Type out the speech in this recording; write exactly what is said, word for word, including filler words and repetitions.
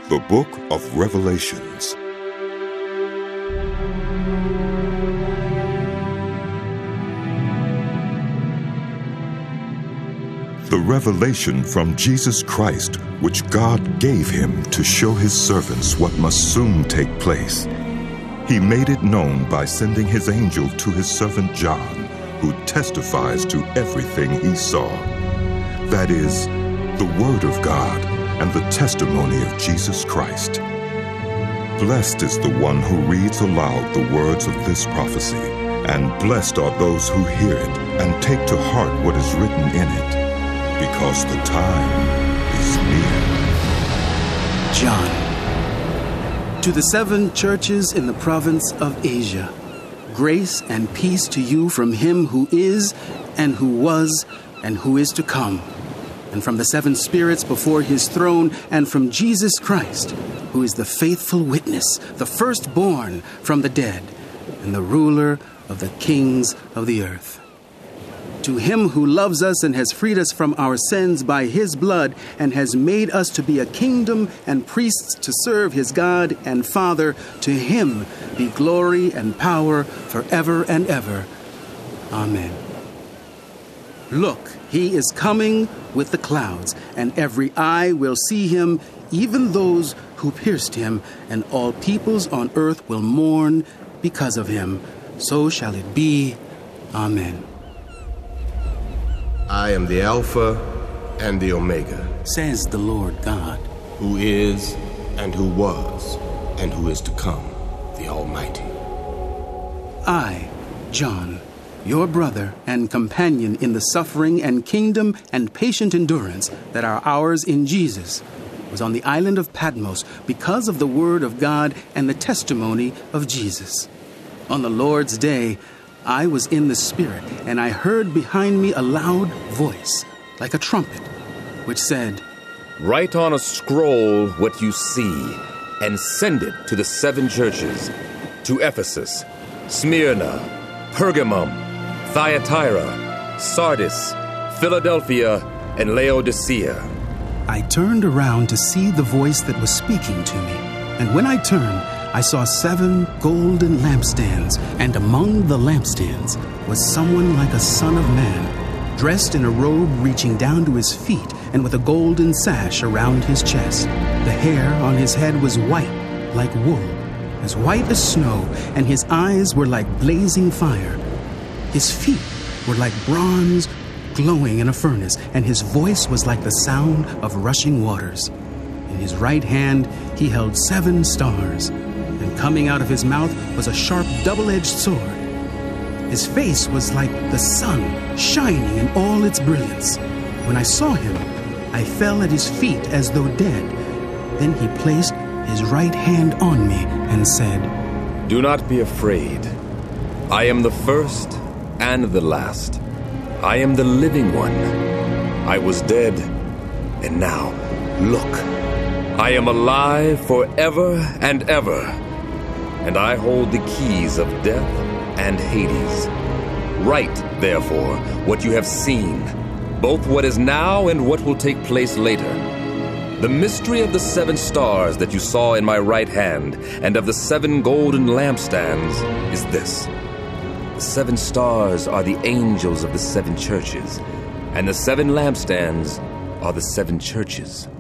The Book of Revelations. The revelation from Jesus Christ, which God gave him to show his servants what must soon take place. He made it known by sending his angel to his servant John, who testifies to everything he saw. That is, the Word of God and the testimony of Jesus Christ. Blessed is the one who reads aloud the words of this prophecy, and blessed are those who hear it and take to heart what is written in it, because the time is near. John, to the seven churches in the province of Asia, grace and peace to you from him who is, and who was, and who is to come, and from the seven spirits before his throne, and from Jesus Christ, who is the faithful witness, the firstborn from the dead, and the ruler of the kings of the earth. To him who loves us and has freed us from our sins by his blood, and has made us to be a kingdom and priests to serve his God and Father, to him be glory and power forever and ever. Amen. Look, he is coming with the clouds, and every eye will see him, even those who pierced him, and all peoples on earth will mourn because of him. So shall it be. Amen. I am the Alpha and the Omega, says the Lord God, who is, and who was, and who is to come, the Almighty. I, John, your brother and companion in the suffering and kingdom and patient endurance that are ours in Jesus, was on the island of Patmos because of the word of God and the testimony of Jesus. On the Lord's day, I was in the Spirit, and I heard behind me a loud voice, like a trumpet, which said, "Write on a scroll what you see, and send it to the seven churches, to Ephesus, Smyrna, Pergamum, Thyatira, Sardis, Philadelphia, and Laodicea." I turned around to see the voice that was speaking to me, and when I turned, I saw seven golden lampstands, and among the lampstands was someone like a son of man, dressed in a robe reaching down to his feet, and with a golden sash around his chest. The hair on his head was white, like wool, as white as snow, and his eyes were like blazing fire. His feet were like bronze glowing in a furnace, and his voice was like the sound of rushing waters. In his right hand he held seven stars, and coming out of his mouth was a sharp double-edged sword. His face was like the sun, shining in all its brilliance. When I saw him, I fell at his feet as though dead. Then he placed his right hand on me and said, "Do not be afraid. I am the first and the last. I am the living one. I was dead, and now, look, I am alive forever and ever, and I hold the keys of death and Hades. Write, therefore, what you have seen, both what is now and what will take place later. The mystery of the seven stars that you saw in my right hand and of the seven golden lampstands is this. The seven stars are the angels of the seven churches, and the seven lampstands are the seven churches.